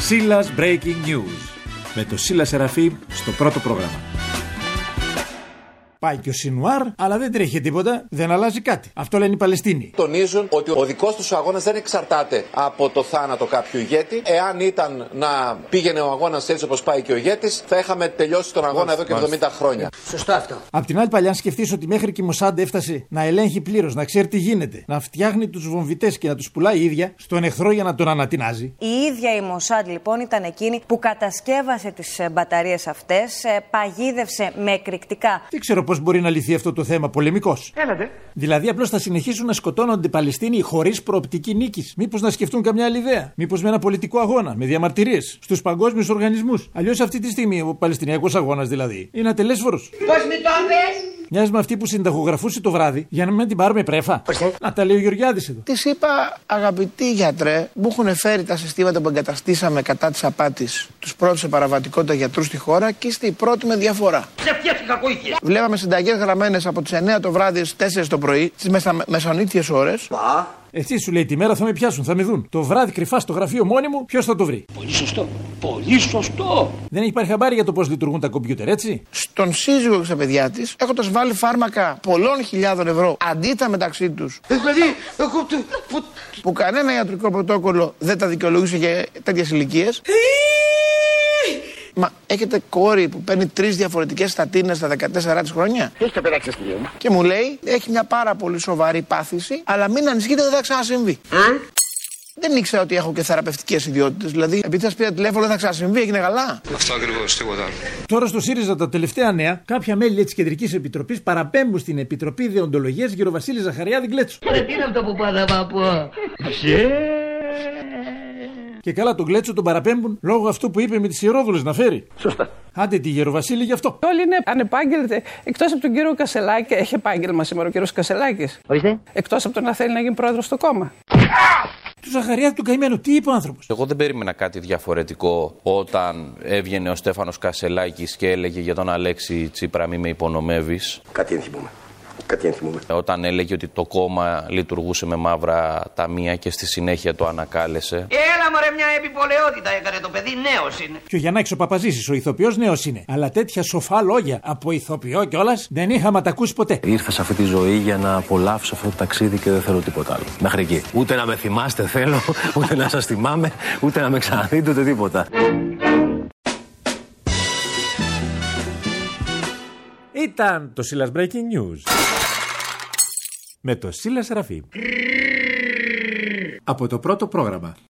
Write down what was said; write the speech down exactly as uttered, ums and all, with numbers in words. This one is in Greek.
Σίλας Breaking News. Με το Σίλα Σεραφείμ στο πρώτο πρόγραμμα. Πάει και ο Σινουάρ, αλλά δεν τρέχει τίποτα, δεν αλλάζει κάτι. Αυτό λένε οι Παλαιστίνοι. Τονίζουν ότι ο δικός τους αγώνας δεν εξαρτάται από το θάνατο κάποιου ηγέτη. Εάν ήταν να πήγαινε ο αγώνας έτσι όπως πάει και ο ηγέτης, θα είχαμε τελειώσει τον αγώνα εδώ και εβδομήντα χρόνια. Σωστό αυτό. Απ' την άλλη, παλιά, αν σκεφτείς ότι μέχρι και η Μοσάντ έφτασε να ελέγχει πλήρως, να ξέρει τι γίνεται, να φτιάχνει τους βομβιτές και να τους πουλάει η ίδια στον εχθρό για να τον ανατινάζει. Η ίδια η Μοσάντ λοιπόν ήταν εκείνη που κατασκεύασε τις μπαταρίες αυτές, παγίδευσε με εκρηκτικά. Δεν ξέρω πώς μπορεί να λυθεί αυτό το θέμα πολεμικός. Έλατε. Δηλαδή, απλώς θα συνεχίσουν να σκοτώνονται οι Παλαιστίνοι χωρίς προοπτική νίκης. Μήπως να σκεφτούν καμιά άλλη ιδέα. Μήπως με ένα πολιτικό αγώνα, με διαμαρτυρίες στους παγκόσμιους οργανισμούς. Αλλιώς αυτή τη στιγμή ο Παλαιστινιακός αγώνας δηλαδή είναι ατελέσφορος. Πώς με το πες? Μοιάζει με αυτή που συνταγογραφούσε το βράδυ για να μην την πάρουμε πρέφα. Ορίστε. Να τα λέει ο Γεωργιάδης εδώ. Της είπα, αγαπητή γιατρέ, μου έχουν φέρει τα συστήματα που εγκαταστήσαμε κατά της απάτης τους πρώτους σε παραβατικότητα γιατρούς στη χώρα και είστε οι πρώτοι με διαφορά. Ψευτιές και κακοήθειες. Βλέπαμε συνταγές γραμμένες από τις εννιά το βράδυ στις τέσσερις το πρωί, στις μεσα... μεσονύτιες ώρες. Πα. Εσύ σου λέει τη μέρα θα με πιάσουν, θα με δουν. Το βράδυ κρυφά στο γραφείο μόνη μου, ποιος θα το βρει. Πολύ σωστό. Πολύ σωστό. Δεν έχει πάρει χαμπάρι για το πώς λειτουργούν τα κομπιούτερ, έτσι. Στον σύζυγο και στα παιδιά της, έχοντας βάλει φάρμακα πολλών χιλιάδων ευρώ αντίτα μεταξύ τους. Δηλαδή, εγώ που... που κανένα ιατρικό πρωτόκολλο δεν τα δικαιολογούσε για τέτοιες ηλικίες. Μα έχετε κόρη που παίρνει τρεις διαφορετικές στατίνες στα δεκατέσσερα της χρόνια. Τι έχετε πετάξει στη μου. Και μου λέει, έχει μια πάρα πολύ σοβαρή πάθηση, αλλά μην ανησυχείτε, δεν θα ξανασυμβεί. Αν. Δεν ήξερα ότι έχω και θεραπευτικές ιδιότητες. Δηλαδή, επειδή σας πήρα τηλέφωνο, δεν θα ξανασυμβεί, έγινε καλά. Αυτό ακριβώς, τίποτα άλλο. Τώρα στο ΣΥΡΙΖΑ τα τελευταία νέα, κάποια μέλη της Κεντρικής Επιτροπής παραπέμπουν στην Επιτροπή Δεοντολογίας γ. Βασίλη Ζαχαριάδη Γκλέτσο. Τι είναι αυτό που πάντα θα πω. Και καλά τον Γκλέτσο τον παραπέμπουν λόγω αυτού που είπε με τις ιερόδουλες να φέρει. Σωστά. Άντε τη Γεροβασίλη γι' αυτό. Όλοι είναι ανεπάγγελτοι. Εκτός από τον κύριο Κασελάκη, έχει επάγγελμα σήμερα ο κύριος Κασελάκης. Ορίστε. Εκτός από το να θέλει να γίνει πρόεδρος στο κόμμα. Του Ζαχαριάδη του καημένου, τι είπε ο άνθρωπος. Εγώ δεν περίμενα κάτι διαφορετικό όταν έβγαινε ο Στέφανος Κασελάκης και έλεγε για τον Αλέξη Τσίπρα μη με υπονομεύεις. Κάτι ενθυμούμε. Κάτι ενθυμούμε. Όταν έλεγε ότι το κόμμα λειτουργούσε με μαύρα ταμεία και στη συνέχεια το ανακάλεσε. Έλα μωρέ, μια επιπολαιότητα έκανε το παιδί, νέος είναι. Και ο Γιαννάκης ο Παπαζήσης, ο ηθοποιός νέος είναι. Αλλά τέτοια σοφά λόγια από ηθοποιό κιόλας δεν είχαμε τα ακούσει ποτέ. Ήρθα σε αυτή τη ζωή για να απολαύσω αυτό το ταξίδι και δεν θέλω τίποτα άλλο. Μέχρι εκεί. Ούτε να με θυμάστε θέλω, ούτε να σας θυμάμαι, ούτε να με ξαναδείτε, ούτε τίποτα. Ήταν το Σίλας Breaking News με το Σίλα Σεραφείμ από το πρώτο πρόγραμμα.